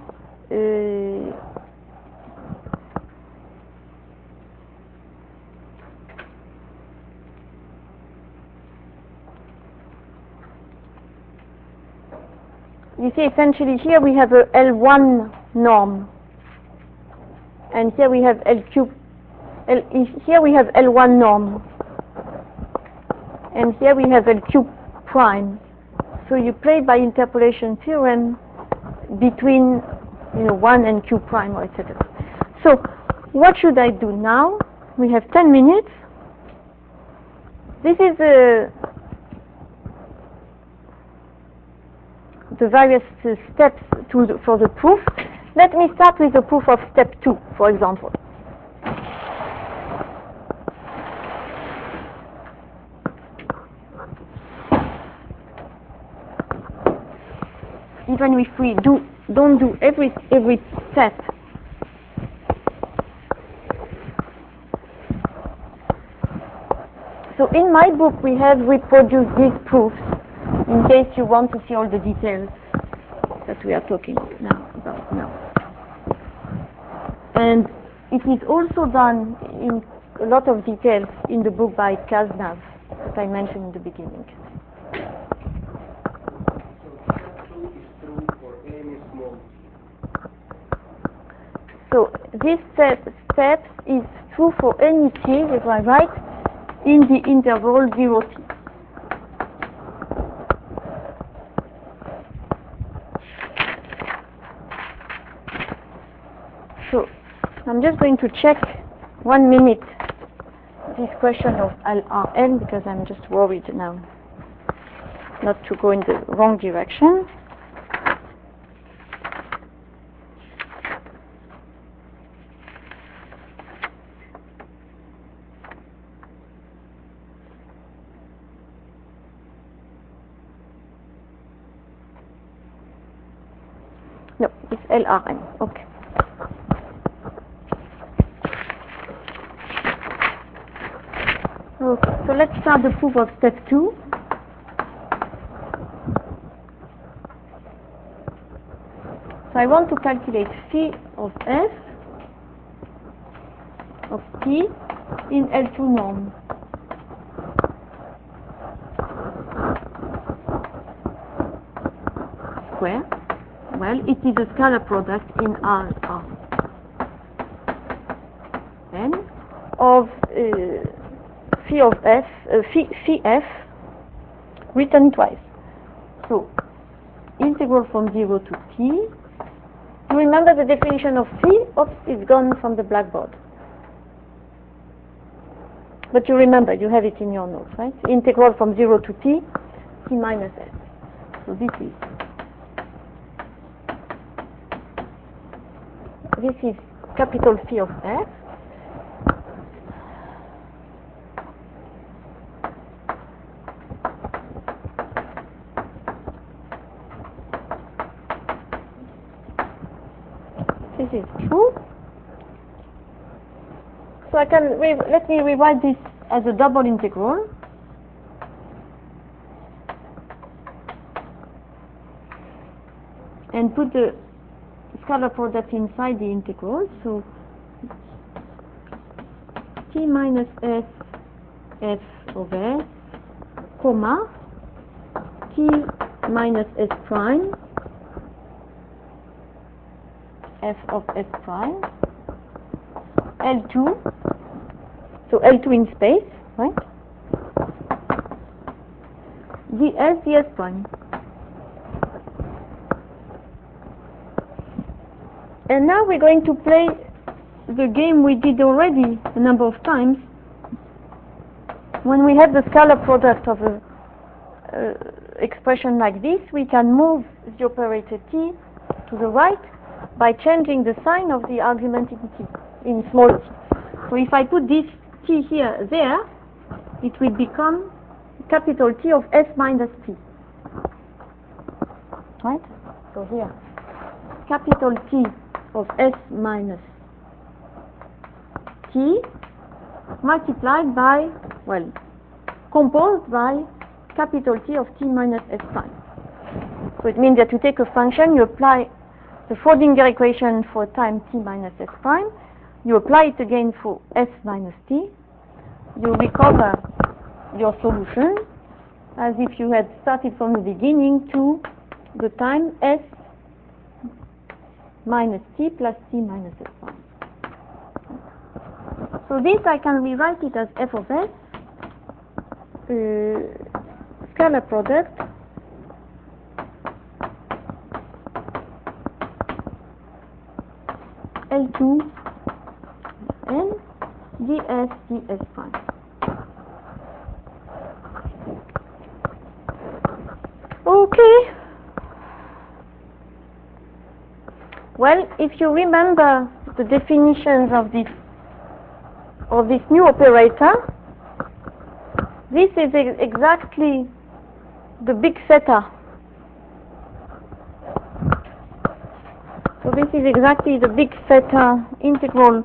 essentially here we have a L1 norm, and here we have L3. Here we have L1 norm, and here we have LQ prime. So you play by interpolation theorem between 1 and Q prime, or etc. So what should I do now? We have 10 minutes. This is the various steps for the proof. Let me start with the proof of step 2, for example. Even if we don't do every step, so in my book we have reproduced these proofs in case you want to see all the details that we are talking about now. And it is also done in a lot of details in the book by Cazenave that I mentioned in the beginning. So this step is true for any t, if I write, in the interval 0t. So I'm just going to check 1 minute this question of LRN, because I'm just worried now not to go in the wrong direction. No, it's LRN. Okay. Okay, so let's start the proof of step 2. So I want to calculate phi of f of t in L2 norm. square. Well, it is a scalar product in R n of phi of f, phi f written twice. So integral from 0 to t. You remember the definition of phi? Oops, it's gone from the blackboard. But you remember, you have it in your notes, right? Integral from 0 to t minus f. So this is capital Phi of f. This is true. So I can let me rewrite this as a double integral. And put the scalar product inside the integral. So t minus f of s, comma, t minus s prime f of s prime, L2, so L2 in space, right? ds prime. And now we're going to play the game we did already a number of times. When we have the scalar product of an expression like this, we can move the operator t to the right by changing the sign of the argument in t, in small t. So if I put this t here, there, it will become capital T of s minus t. Right? So here, capital T of s minus t multiplied by, well, composed by capital T of t minus s prime. So it means that you take a function, you apply the Schrödinger equation for time t minus s prime, you apply it again for s minus t, you recover your solution as if you had started from the beginning to the time s minus t plus t minus s prime. So this I can rewrite it as f of s, scalar product L2 n ds prime. Okay. Well, if you remember the definitions of this new operator, this is exactly the big theta. So this is exactly the big theta integral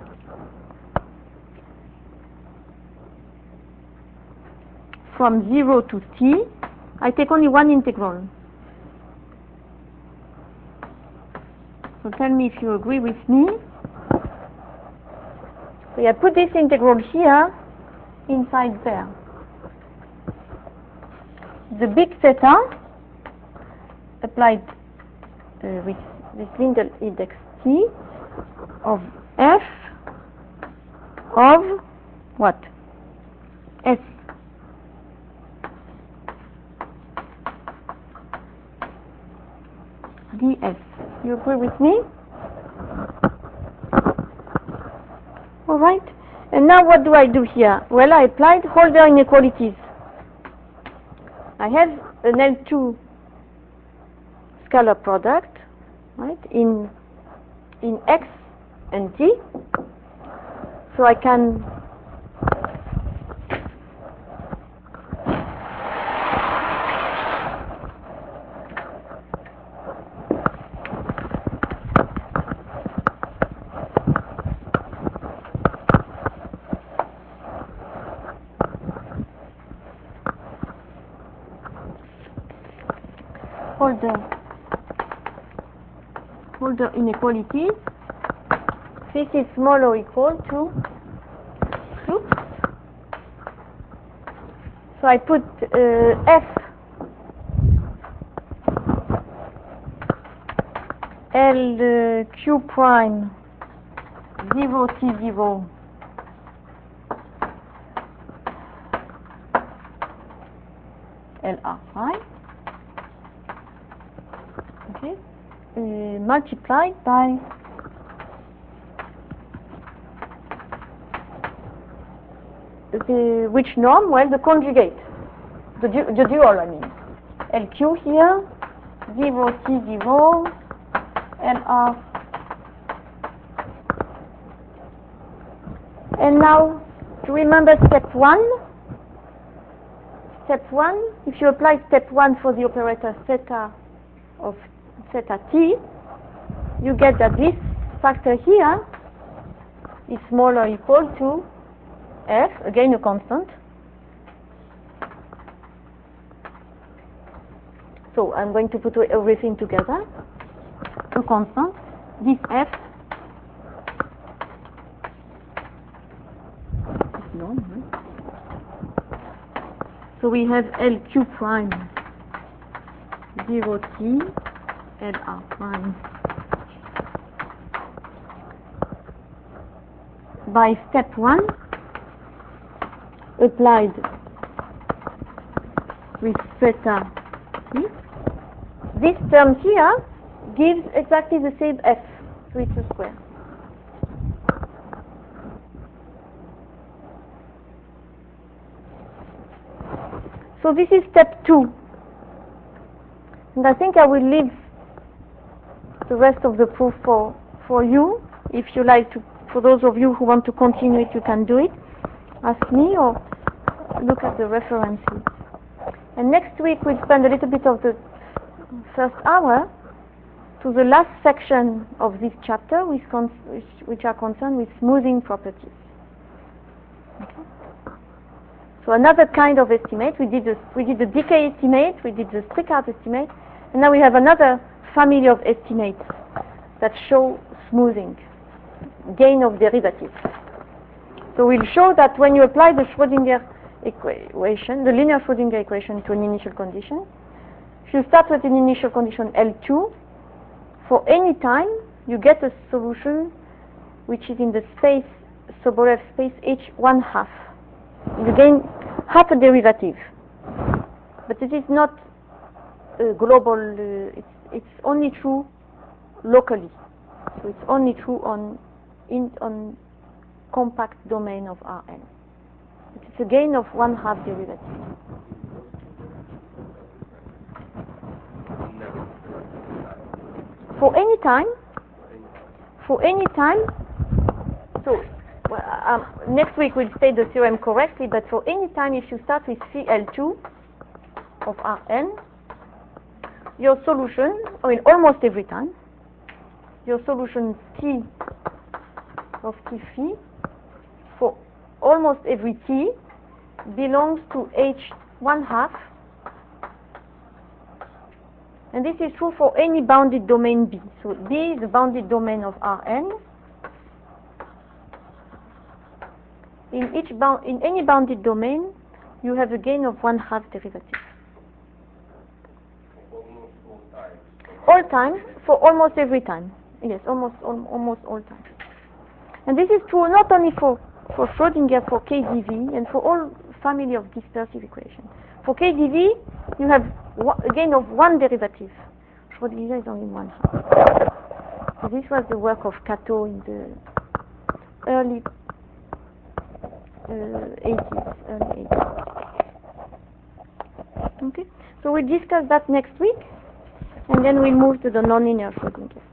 from 0 to t. I take only one integral. So tell me if you agree with me. So I put this integral here inside there. The big theta applied with this Lindel index t of f of what? S. ds. You agree with me? All right. And now what do I do here? Well, I applied Hölder inequalities. I have an L2 scalar product, right, in x and t. So I can Hölder inequalities. This is small or equal to oops. So I put f LQ prime 0 T0 LR prime, okay, multiplied by which norm? Well, the conjugate, the dual, I mean. LQ here, 0 T0 LR. And now, to remember step 1, if you apply step 1 for the operator theta of theta t, you get that this factor here is smaller or equal to f, again a constant. So I'm going to put everything together, a constant, this f, so we have LQ prime 0T LR prime by step 1 applied with theta t. This term here gives exactly the same f, so it's a square. So this is step 2, and I think I will leave the rest of the proof for you. If you like to, for those of you who want to continue it, you can do it. Ask me or look at the references. And next week we'll spend a little bit of the first hour to the last section of this chapter, which are concerned with smoothing properties. Okay. So another kind of estimate, we did the decay estimate, we did the Strickhardt estimate, and now we have another family of estimates that show smoothing, gain of derivatives. So we'll show that when you apply the Schrödinger equation, the linear Schrödinger equation to an initial condition, if you start with an initial condition L2, for any time you get a solution which is in the space, Sobolev space H1/2. You gain half a derivative, but it is not global. It's only true locally, so it's only true on compact domain of Rn. It's a gain of 1/2 derivative. For any time. So. Next week we'll state the theorem correctly, but for any time, if you start with Cl2 of Rn, your solution, I mean almost every time, your solution T of T phi for almost every T belongs to H1/2, and this is true for any bounded domain B. So B is the bounded domain of Rn. In any bounded domain, you have a gain of 1/2 derivative. All time, for almost every time. Yes, almost all time. And this is true not only for Schrödinger, for KdV, and for all family of dispersive equations. For KdV, you have a gain of 1 derivative. Schrödinger is only 1/2. So this was the work of Kato in the early 80s. Okay, so we'll discuss that next week, and then we'll move to the nonlinear Schrödinger.